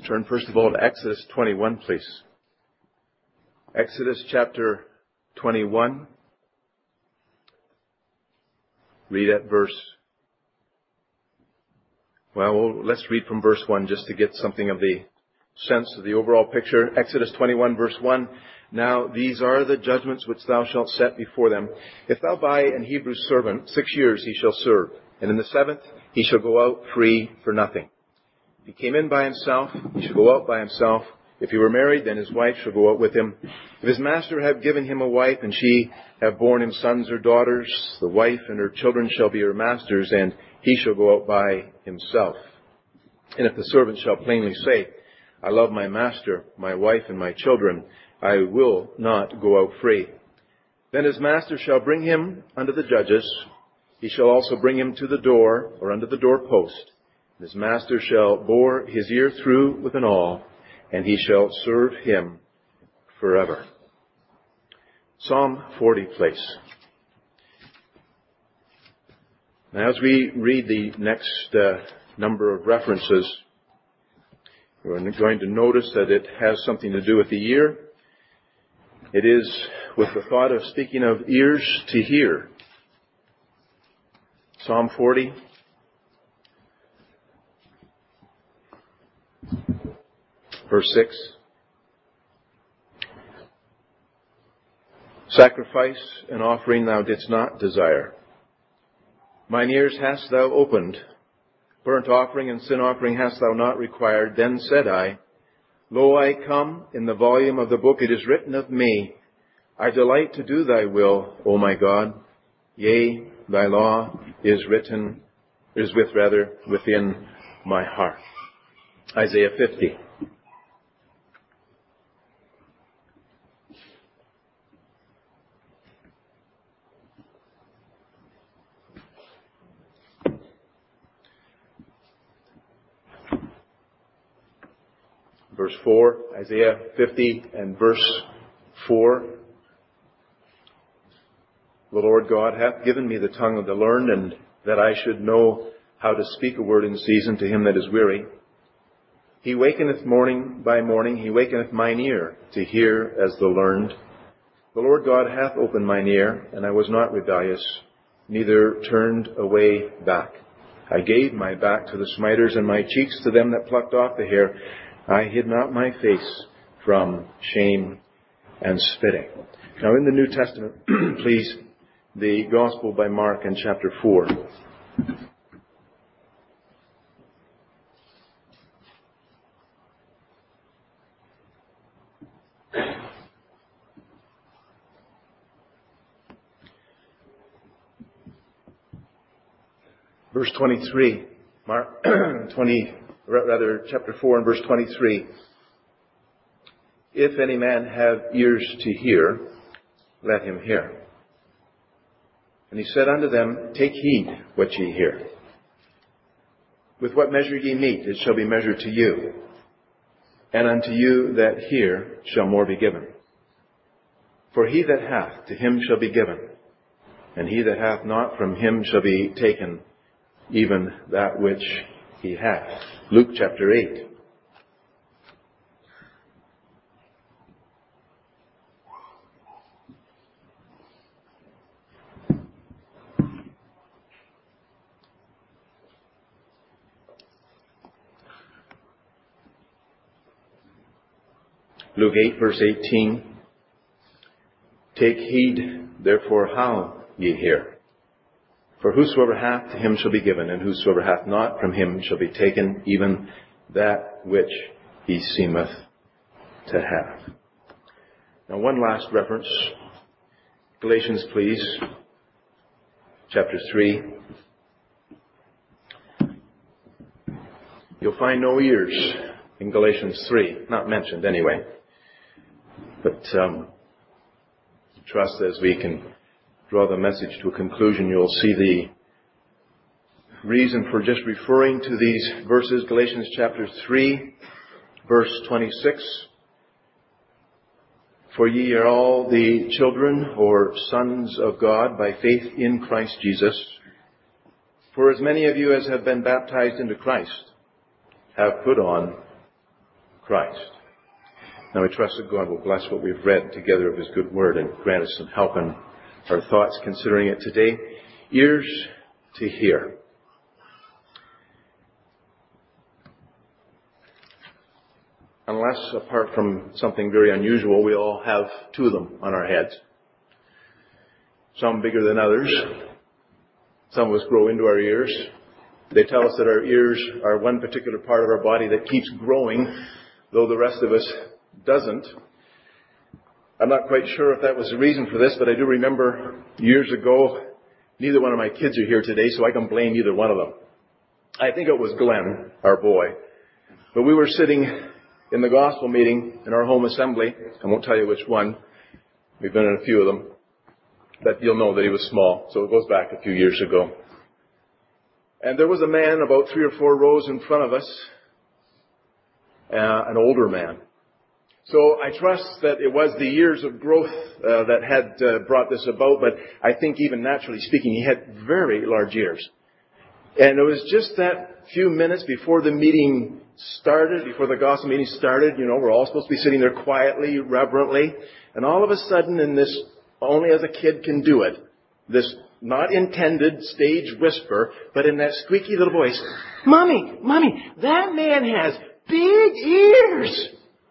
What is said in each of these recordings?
Turn first of all to Exodus 21, please. Exodus chapter 21. Read at let's read from verse 1 just to get something of the sense of the overall picture. Exodus 21, verse 1. Now these are the judgments which thou shalt set before them. If thou buy an Hebrew servant, 6 years he shall serve, and in the 7th he shall go out free for nothing. If he came in by himself, he shall go out by himself. If he were married, then his wife shall go out with him. If his master have given him a wife, and she have borne him sons or daughters, the wife and her children shall be her master's, and he shall go out by himself. And if the servant shall plainly say, I love my master, my wife, and my children, I will not go out free. Then his master shall bring him unto the judges. He shall also bring him to the door, or unto the doorpost. His master shall bore his ear through with an awl, and he shall serve him forever. Psalm 40, please. Now, as we read the next number of references, we're going to notice that it has something to do with the ear. It is with the thought of speaking of ears to hear. Psalm 40. Verse 6. Sacrifice and offering thou didst not desire. Mine ears hast thou opened. Burnt offering and sin offering hast thou not required. Then said I, Lo, I come, in the volume of the book it is written of me. I delight to do thy will, O my God. Yea, thy law is within my heart. Isaiah 50. Verse 4, Isaiah 50 and verse 4. The Lord God hath given me the tongue of the learned, and that I should know how to speak a word in season to him that is weary. He wakeneth morning by morning, he wakeneth mine ear to hear as the learned. The Lord God hath opened mine ear, and I was not rebellious, neither turned away back. I gave my back to the smiters, and my cheeks to them that plucked off the hair. I hid not my face from shame and spitting. Now in the New Testament, please, the Gospel by Mark in chapter 4. Verse 23, chapter 4 and verse 23. If any man have ears to hear, let him hear. And he said unto them, Take heed what ye hear. With what measure ye mete, it shall be measured to you. And unto you that hear shall more be given. For he that hath, to him shall be given. And he that hath not, from him shall be taken even that which he hath. Luke chapter 8. Luke 8, verse 18. Take heed, therefore, how ye hear. For whosoever hath, to him shall be given, and whosoever hath not, from him shall be taken even that which he seemeth to have. Now one last reference. Galatians, please. Chapter 3. You'll find no ears in Galatians 3. Not mentioned anyway. But trust as we can draw the message to a conclusion, you'll see the reason for just referring to these verses. Galatians chapter 3, verse 26. For ye are all the children or sons of God by faith in Christ Jesus. For as many of you as have been baptized into Christ have put on Christ. Now we trust that God will bless what we've read together of His good word and grant us some help in our thoughts considering it today. Ears to hear. Unless, apart from something very unusual, we all have two of them on our heads. Some bigger than others. Some of us grow into our ears. They tell us that our ears are one particular part of our body that keeps growing, though the rest of us doesn't. I'm not quite sure if that was the reason for this, but I do remember years ago, neither one of my kids are here today, so I can blame either one of them. I think it was Glenn, our boy. But we were sitting in the gospel meeting in our home assembly. I won't tell you which one. We've been in a few of them. But you'll know that he was small, so it goes back a few years ago. And there was a man about 3 or 4 rows in front of us, an older man. So I trust that it was the years of growth that had brought this about, but I think even naturally speaking, he had very large ears. And it was just that few minutes before the meeting started, before the gospel meeting started, we're all supposed to be sitting there quietly, reverently, and all of a sudden in this, only as a kid can do it, this not intended stage whisper, but in that squeaky little voice, Mommy, that man has big ears.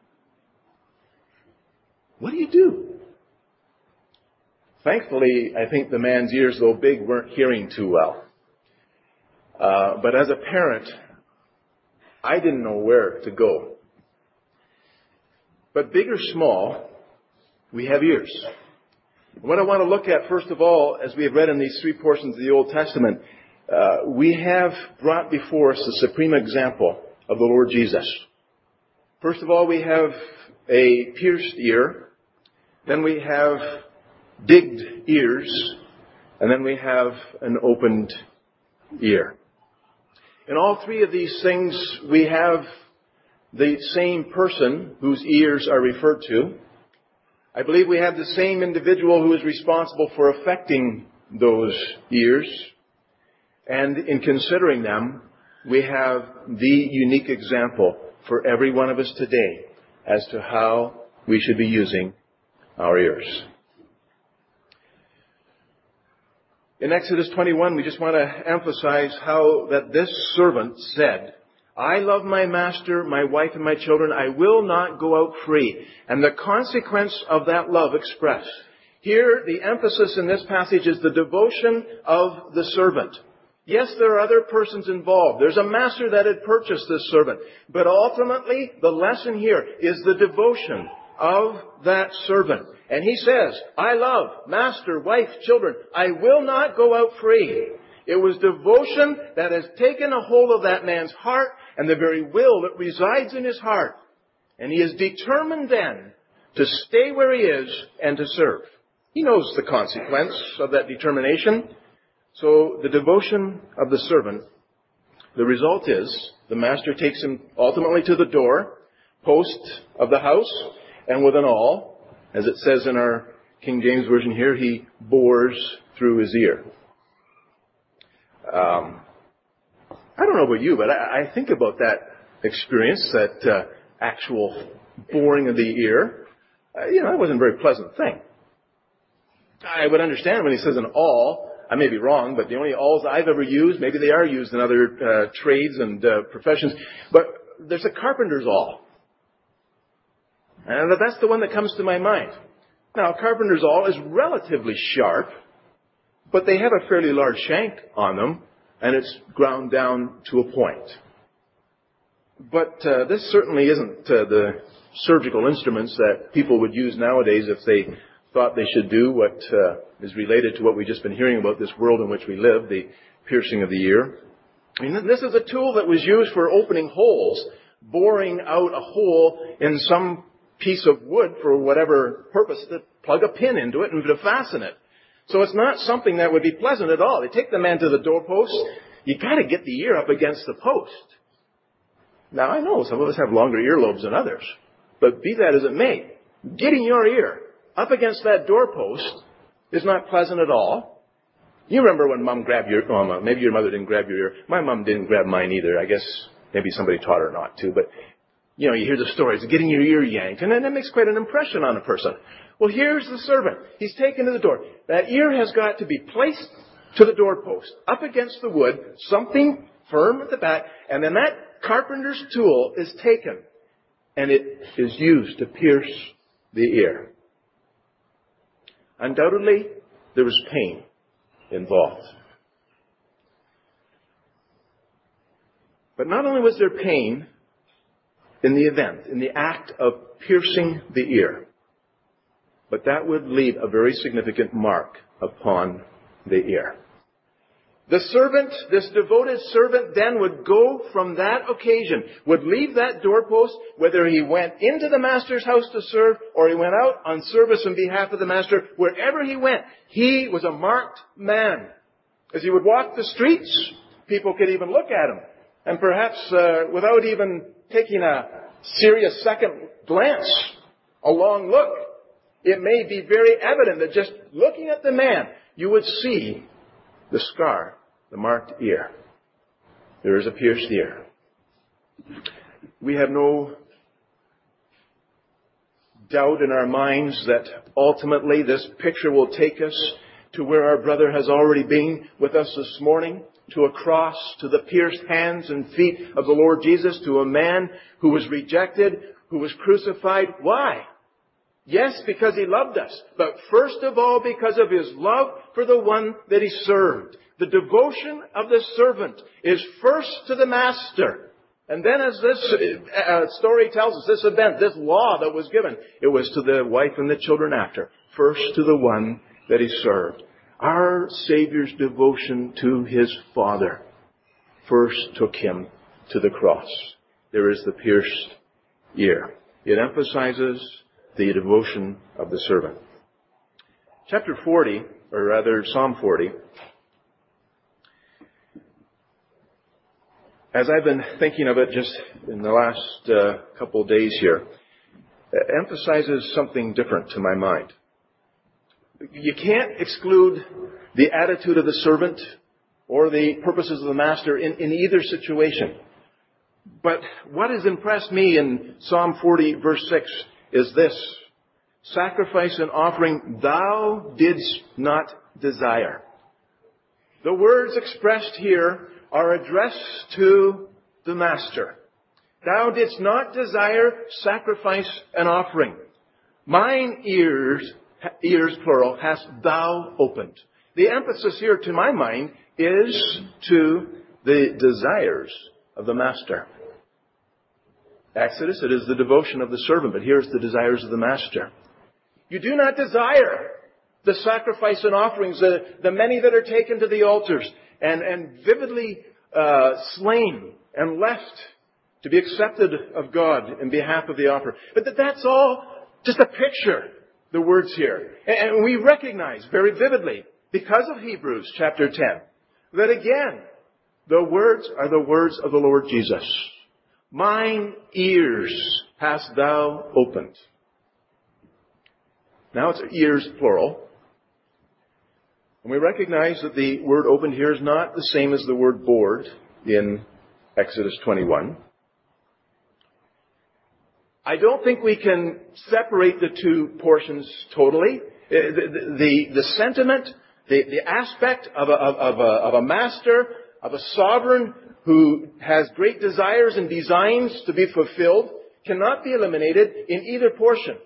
What do you do? Thankfully, I think the man's ears, though big, weren't hearing too well. But as a parent, I didn't know where to go. But big or small, we have ears. What I want to look at, first of all, as we have read in these 3 portions of the Old Testament, we have brought before us the supreme example of the Lord Jesus. First of all, we have a pierced ear. Then we have digged ears. And then we have an opened ear. In all 3 of these things, we have the same person whose ears are referred to. I believe we have the same individual who is responsible for affecting those ears. And in considering them, we have the unique example for every one of us today as to how we should be using our ears. In Exodus 21, we just want to emphasize how that this servant said, I love my master, my wife, and my children. I will not go out free. And the consequence of that love expressed. Here, the emphasis in this passage is the devotion of the servant. Yes, there are other persons involved. There's a master that had purchased this servant. But ultimately, the lesson here is the devotion of that servant. And he says, I love master, wife, children. I will not go out free. It was devotion that has taken a hold of that man's heart and the very will that resides in his heart. And he is determined then to stay where he is and to serve. He knows the consequence of that determination. So the devotion of the servant, the result is the master takes him ultimately to the door post of the house, and with an awl, as it says in our King James Version here, he bores through his ear. I don't know about you, but I think about that experience, that actual boring of the ear. It wasn't a very pleasant thing. I would understand when he says an awl. I may be wrong, but the only awls I've ever used, maybe they are used in other trades and professions, but there's a carpenter's awl. And that's the one that comes to my mind. Now, a carpenter's awl is relatively sharp, but they have a fairly large shank on them, and it's ground down to a point. But this certainly isn't the surgical instruments that people would use nowadays if they thought they should do what is related to what we've just been hearing about this world in which we live, the piercing of the ear. This is a tool that was used for opening holes, boring out a hole in some piece of wood for whatever purpose, to plug a pin into it and to fasten it. So it's not something that would be pleasant at all. They take the man to the doorpost. You got to get the ear up against the post. Now, I know some of us have longer earlobes than others, but be that as it may, getting your ear up against that doorpost is not pleasant at all. You remember when Mom grabbed your, maybe your mother didn't grab your ear. My mom didn't grab mine either. I guess maybe somebody taught her not to, but You hear the stories of getting your ear yanked, and then that makes quite an impression on a person. Well, here's the servant. He's taken to the door. That ear has got to be placed to the doorpost, up against the wood, something firm at the back, and then that carpenter's tool is taken, and it is used to pierce the ear. Undoubtedly, there was pain involved. But not only was there pain in the event, in the act of piercing the ear, but that would leave a very significant mark upon the ear. The servant, this devoted servant, then would go from that occasion, would leave that doorpost, whether he went into the master's house to serve or he went out on service on behalf of the master. Wherever he went, he was a marked man. As he would walk the streets, people could even look at him. And perhaps without even taking a serious second glance, a long look, it may be very evident that just looking at the man, you would see the scar, the marked ear. There is a pierced ear. We have no doubt in our minds that ultimately this picture will take us to where our brother has already been with us this morning, to a cross, to the pierced hands and feet of the Lord Jesus, to a man who was rejected, who was crucified. Why? Yes, because he loved us, but first of all because of his love for the one that he served. The devotion of the servant is first to the master. And then as this story tells us, this event, this law that was given, it was to the wife and the children after. First to the one that he served. Our Savior's devotion to his Father first took him to the cross. There is the pierced ear. It emphasizes the devotion of the servant. Chapter 40, or rather Psalm 40, as I've been thinking of it just in the last couple of days here, emphasizes something different to my mind. You can't exclude the attitude of the servant or the purposes of the master in either situation. But what has impressed me in Psalm 40, verse 6, is this: sacrifice and offering thou didst not desire. The words expressed here are addressed to the master. Thou didst not desire sacrifice and offering. Mine ears plural, hast thou opened. The emphasis here, to my mind, is to the desires of the master. Exodus, it is the devotion of the servant, but here's the desires of the master. You do not desire the sacrifice and offerings, the many that are taken to the altars and vividly slain and left to be accepted of God in behalf of the offer. But that's all just a picture, the words here. And we recognize very vividly, because of Hebrews chapter 10, that again, the words are the words of the Lord Jesus. Mine ears hast thou opened. Now it's ears plural. And we recognize that the word opened here is not the same as the word board in Exodus 21. I don't think we can separate the two portions totally. The sentiment, the aspect of a master, of a sovereign who has great desires and designs to be fulfilled, cannot be eliminated in either portion.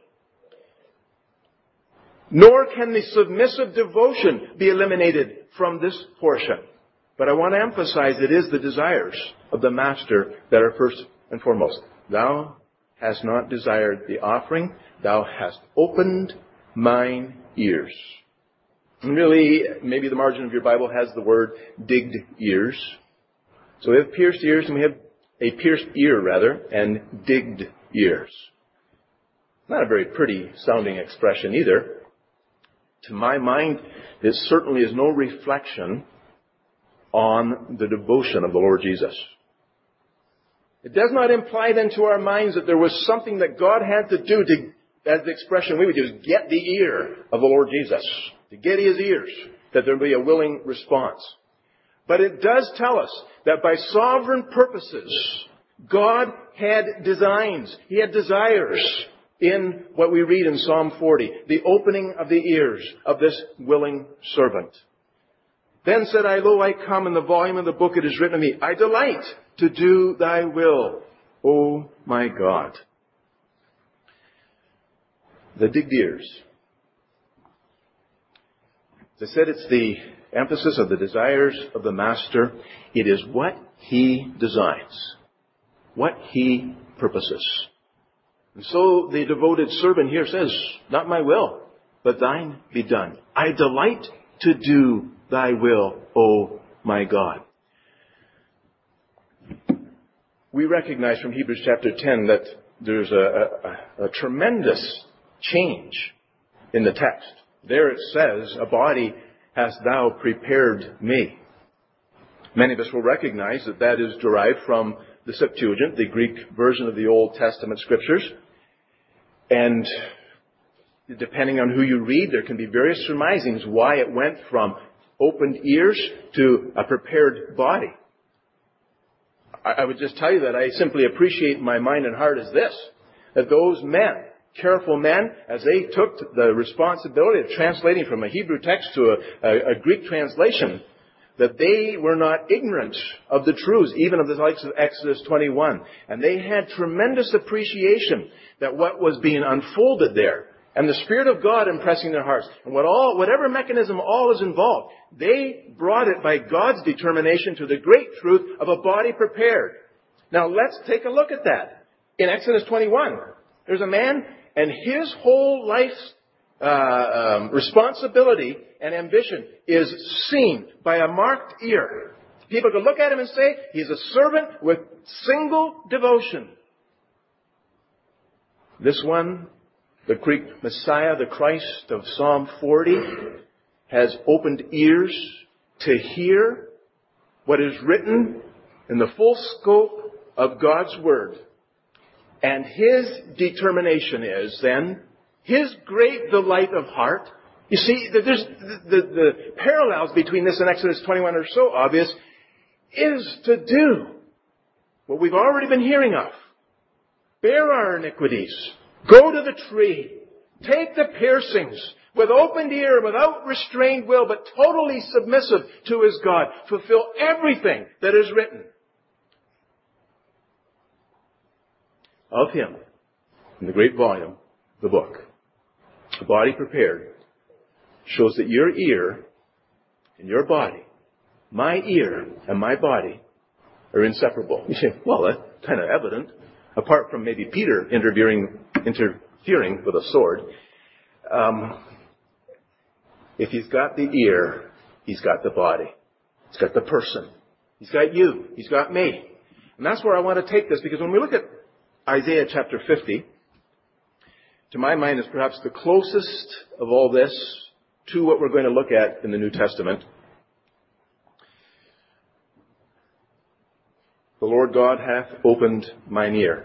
Nor can the submissive devotion be eliminated from this portion. But I want to emphasize it is the desires of the master that are first and foremost. Thou hast not desired the offering, thou hast opened mine ears. And really, maybe the margin of your Bible has the word digged ears. So we have pierced ears, and we have a pierced ear, rather, and digged ears. Not a very pretty sounding expression either. To my mind, it certainly is no reflection on the devotion of the Lord Jesus. It does not imply then to our minds that there was something that God had to do to, as the expression we would use, get the ear of the Lord Jesus. To get his ears, that there would be a willing response. But it does tell us that by sovereign purposes, God had designs. He had desires in what we read in Psalm 40, the opening of the ears of this willing servant. Then said I, Lo, I come, in the volume of the book it is written of me, I delight to do thy will, O my God. The digged ears. As I said, it's the emphasis of the desires of the Master. It is what He designs, what He purposes. And so the devoted servant here says, not my will, but thine be done. I delight to do thy will, O my God. We recognize from Hebrews chapter 10 that there's a tremendous change in the text. There it says, a body hast thou prepared me. Many of us will recognize that that is derived from the Septuagint, the Greek version of the Old Testament Scriptures. And depending on who you read, there can be various surmisings why it went from opened ears to a prepared body. I would just tell you that I simply appreciate in my mind and heart as this, that those men, careful men, as they took the responsibility of translating from a Hebrew text to a Greek translation, that they were not ignorant of the truths, even of the likes of Exodus 21. And they had tremendous appreciation that what was being unfolded there, and the Spirit of God impressing their hearts, and whatever mechanism all is involved, they brought it by God's determination to the great truth of a body prepared. Now let's take a look at that. In Exodus 21, there's a man, and his whole life's responsibility and ambition is seen by a marked ear. People can look at him and say, he's a servant with single devotion. This one, the Greek Messiah, the Christ of Psalm 40, has opened ears to hear what is written in the full scope of God's Word. And his determination is then, his great delight of heart. You see, there's the parallels between this and Exodus 21 are so obvious, is to do what we've already been hearing of. Bear our iniquities. Go to the tree. Take the piercings with opened ear, without restrained will, but totally submissive to his God. Fulfill everything that is written of him in the great volume, the book. The body prepared shows that your ear and your body, my ear and my body, are inseparable. You say, well, that's kind of evident. Apart from maybe Peter interfering with a sword. If he's got the ear, he's got the body. He's got the person. He's got you. He's got me. And that's where I want to take this, because when we look at Isaiah chapter 50, to my mind is perhaps the closest of all this to what we're going to look at in the New Testament. The Lord God hath opened mine ear.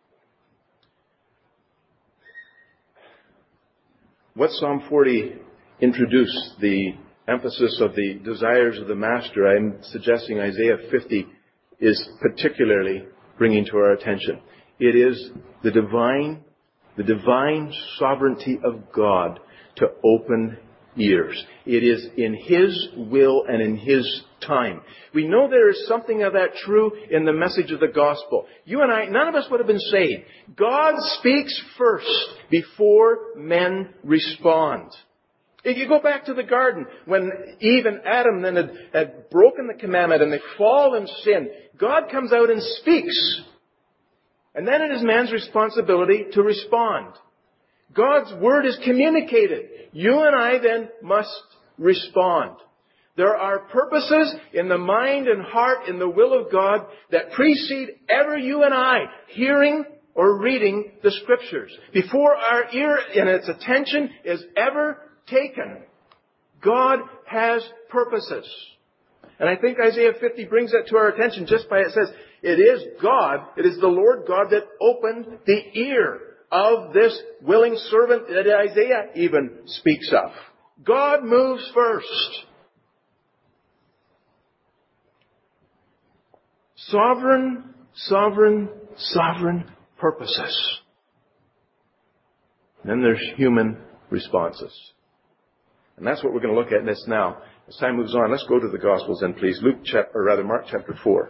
What Psalm 40 introduced, the emphasis of the desires of the Master, I'm suggesting Isaiah 50 is particularly bringing to our attention. It is the divine sovereignty of God to open ears. It is in His will and in His time. We know there is something of that true in the message of the gospel. You and I, none of us would have been saved. God speaks first before men respond. If you go back to the garden, when Eve and Adam then had broken the commandment and they fall in sin, God comes out and speaks. And then it is man's responsibility to respond. God's word is communicated. You and I then must respond. There are purposes in the mind and heart, in the will of God, that precede ever you and I hearing or reading the Scriptures. Before our ear and its attention is ever taken, God has purposes. And I think Isaiah 50 brings that to our attention just by it says, it is God, it is the Lord God that opened the ear of this willing servant that Isaiah even speaks of. God moves first. Sovereign sovereign purposes. And then there's human responses. And that's what we're going to look at in this now. As time moves on, let's go to the Gospels then, please. Mark chapter 4.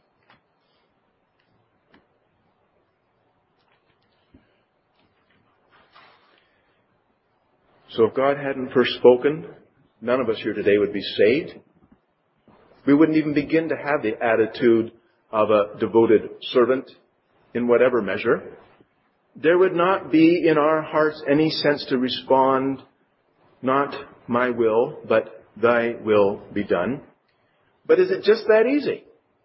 So if God hadn't first spoken, none of us here today would be saved. We wouldn't even begin to have the attitude of a devoted servant in whatever measure. There would not be in our hearts any sense to respond, not my will, but thy will be done. But is it just that easy?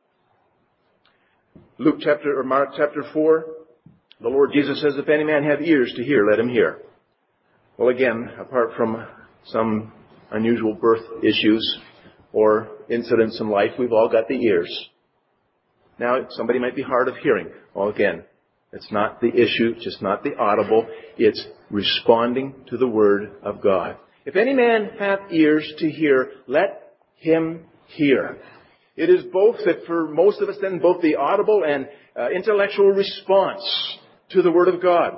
Mark chapter 4, the Lord Jesus says, if any man have ears to hear, let him hear. Well, again, apart from some unusual birth issues or incidents in life, we've all got the ears. Now, somebody might be hard of hearing. Well, again, it's not the issue, just not the audible. It's responding to the Word of God. If any man hath ears to hear, let him hear. It is both that for most of us then, both the audible and intellectual response to the Word of God.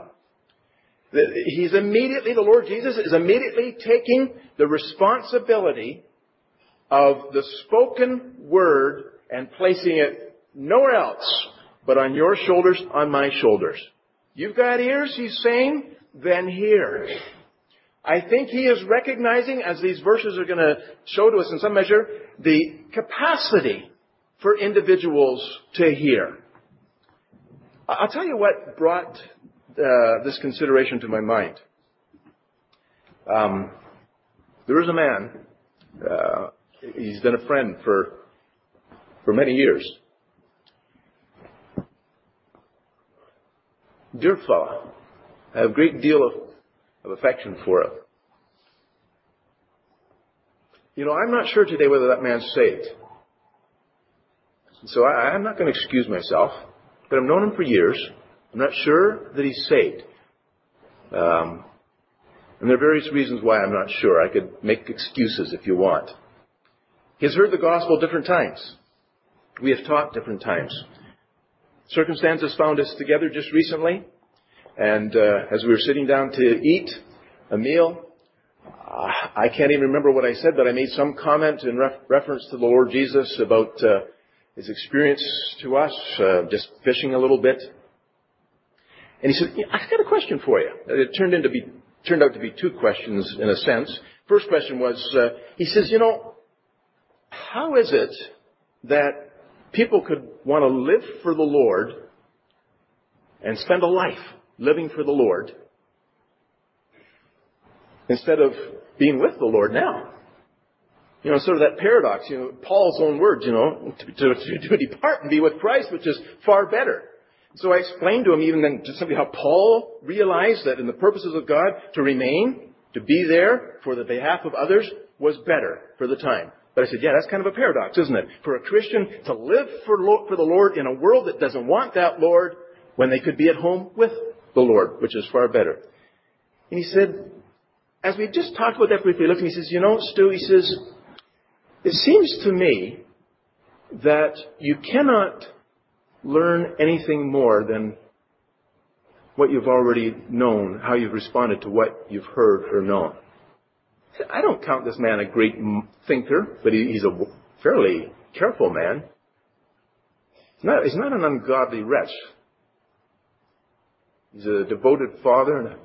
The Lord Jesus is immediately taking the responsibility of the spoken Word and placing it nowhere else but on your shoulders, on my shoulders. You've got ears, he's saying, then hear. I think he is recognizing, as these verses are going to show to us in some measure, the capacity for individuals to hear. I'll tell you what brought this consideration to my mind. There is a man, he's been a friend for many years. Dear fellow, I have a great deal of affection for him. You know, I'm not sure today whether that man's saved. So I'm not going to excuse myself, but I've known him for years. I'm not sure that he's saved. And there are various reasons why I'm not sure. I could make excuses if you want. He's heard the gospel different times. We have taught different times. Circumstances found us together just recently. And as we were sitting down to eat a meal, I can't even remember what I said, but I made some comment in reference to the Lord Jesus about his experience to us, just fishing a little bit. And he said, I've got a question for you. It turned out to be two questions in a sense. First question was, he says, you know, how is it that people could want to live for the Lord and spend a life living for the Lord instead of being with the Lord now? You know, sort of that paradox, you know, Paul's own words, you know, to depart and be with Christ, which is far better. So I explained to him even then just simply how Paul realized that in the purposes of God, to remain, to be there for the behalf of others was better for the time. But I said, yeah, that's kind of a paradox, isn't it? For a Christian to live for the Lord in a world that doesn't want that Lord when they could be at home with the Lord, which is far better. And he said, as we just talked about that briefly, he looked at me and he says, you know, Stu, he says, it seems to me that you cannot learn anything more than what you've already known, how you've responded to what you've heard or known. I don't count this man a great thinker, but he's a fairly careful man. He's not an ungodly wretch. He's a devoted father and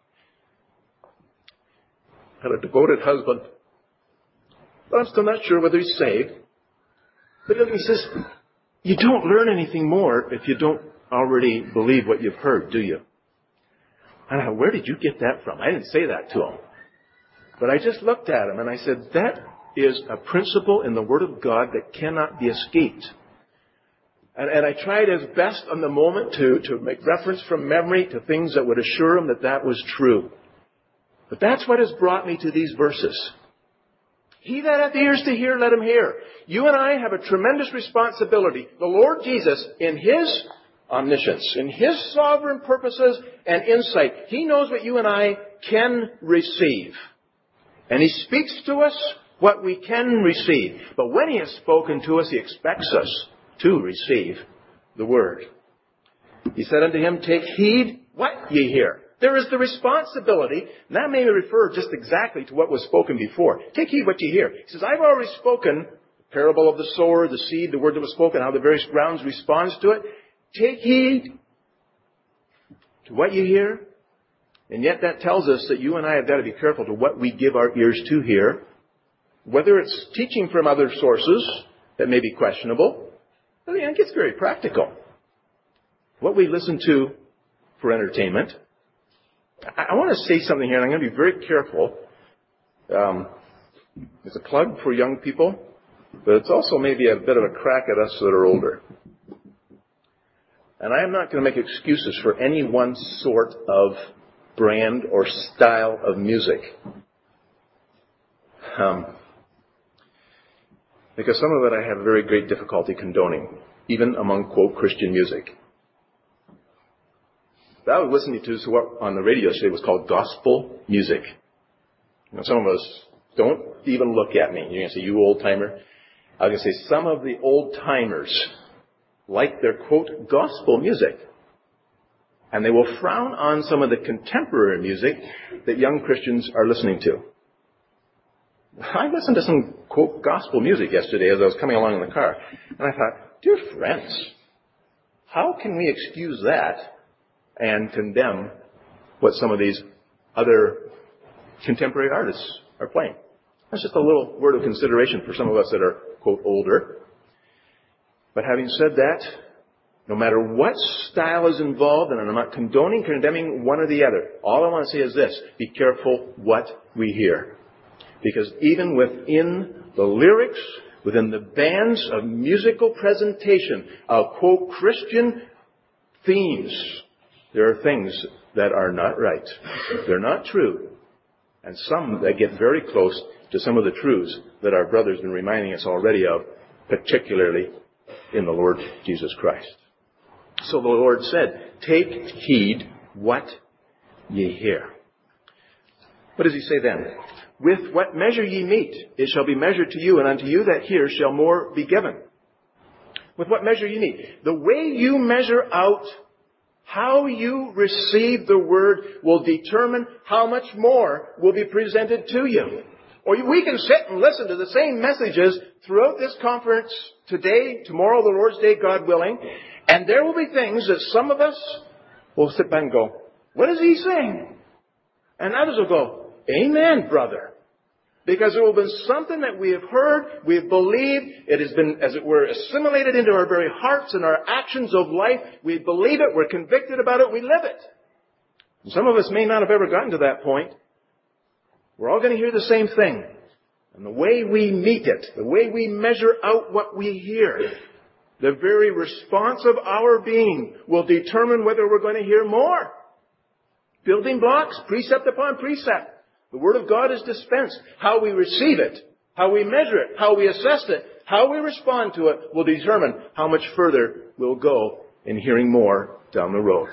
a devoted husband. But I'm still not sure whether he's saved. But he says, you don't learn anything more if you don't already believe what you've heard, do you? And I thought, where did you get that from? I didn't say that to him. But I just looked at him and I said, that is a principle in the Word of God that cannot be escaped. And I tried as best on the moment to make reference from memory to things that would assure him that that was true. But that's what has brought me to these verses. He that hath ears to hear, let him hear. You and I have a tremendous responsibility. The Lord Jesus, in His omniscience, in His sovereign purposes and insight, He knows what you and I can receive. And He speaks to us what we can receive. But when He has spoken to us, He expects us to receive the word. He said unto him, take heed what ye hear. There is the responsibility, and that may refer just exactly to what was spoken before. Take heed what ye hear. He says, I've already spoken the parable of the sower, the seed, the word that was spoken, how the various grounds responds to it. Take heed to what you hear. And yet that tells us that you and I have got to be careful to what we give our ears to hear. Whether it's teaching from other sources that may be questionable, it gets very practical. What we listen to for entertainment. I want to say something here, and I'm going to be very careful. It's a plug for young people, but it's also maybe a bit of a crack at us that are older. And I am not going to make excuses for any one sort of brand or style of music. Because some of it I have very great difficulty condoning, even among, quote, Christian music. That I was listening to what on the radio today was called gospel music. Some of us don't even look at me. You're going to say, you old timer. I was going to say, some of the old timers like their, quote, gospel music. And they will frown on some of the contemporary music that young Christians are listening to. I listened to some, quote, gospel music yesterday as I was coming along in the car. And I thought, dear friends, how can we excuse that and condemn what some of these other contemporary artists are playing? That's just a little word of consideration for some of us that are, quote, older. But having said that, no matter what style is involved, and I'm not condoning, condemning one or the other, all I want to say is this: be careful what we hear. Because even within the lyrics, within the bands of musical presentation of, quote, Christian themes, there are things that are not right. They're not true. And some that get very close to some of the truths that our brothers have been reminding us already of, particularly in the Lord Jesus Christ. So the Lord said, take heed what ye hear. What does he say then? With what measure ye meet, it shall be measured to you, and unto you that hear shall more be given. With what measure ye meet. The way you measure out how you receive the word will determine how much more will be presented to you. Or we can sit and listen to the same messages throughout this conference today, tomorrow, the Lord's Day, God willing, and there will be things that some of us will sit back and go, what is he saying? And others will go, amen, brother. Because there will be something that we have heard, we have believed, it has been, as it were, assimilated into our very hearts and our actions of life. We believe it, we're convicted about it, we live it. And some of us may not have ever gotten to that point. We're all going to hear the same thing. And the way we meet it, the way we measure out what we hear, the very response of our being will determine whether we're going to hear more. Building blocks, precept upon precept. The Word of God is dispensed. How we receive it, how we measure it, how we assess it, how we respond to it will determine how much further we'll go in hearing more down the road.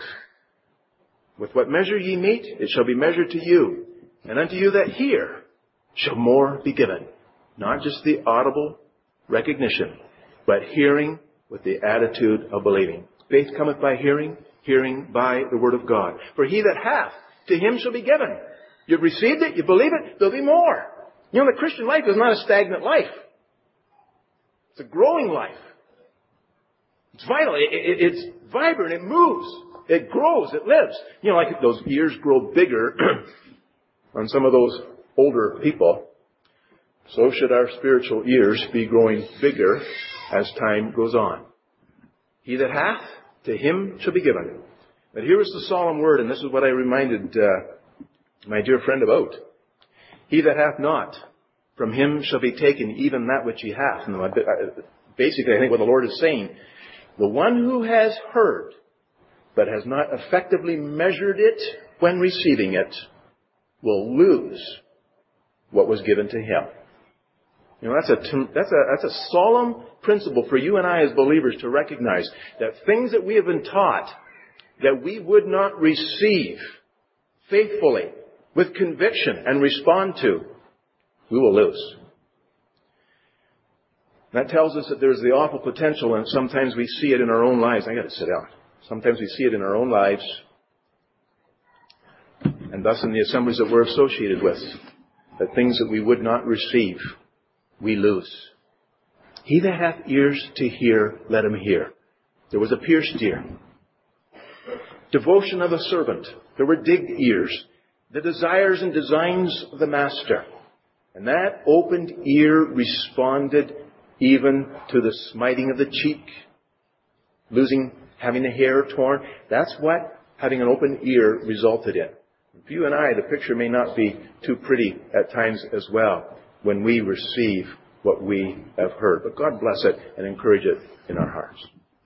With what measure ye meet, it shall be measured to you. And unto you that hear shall more be given. Not just the audible recognition, but hearing with the attitude of believing. Faith cometh by hearing, hearing by the Word of God. For he that hath, to him shall be given. You've received it, you believe it, there'll be more. You know, the Christian life is not a stagnant life. It's a growing life. It's vital. It's vibrant. It moves. It grows. It lives. You know, like those ears grow bigger on some of those older people, so should our spiritual ears be growing bigger as time goes on. He that hath, to him shall be given. But here is the solemn word, and this is what I reminded my dear friend about. He that hath not, from him shall be taken even that which he hath. And basically, I think what the Lord is saying, the one who has heard, but has not effectively measured it when receiving it, will lose what was given to him. You know, that's a solemn principle for you and I as believers to recognize that things that we have been taught that we would not receive faithfully, with conviction, and respond to, we will lose. That tells us that there's the awful potential, and sometimes we see it in our own lives. I got to sit down. Sometimes we see it in our own lives, and thus in the assemblies that we're associated with, that things that we would not receive, we lose. He that hath ears to hear, let him hear. There was a pierced ear. Devotion of a servant. There were digged ears. The desires and designs of the master. And that opened ear responded even to the smiting of the cheek, having the hair torn. That's what having an open ear resulted in. For you and I, the picture may not be too pretty at times as well when we receive what we have heard. But God bless it and encourage it in our hearts.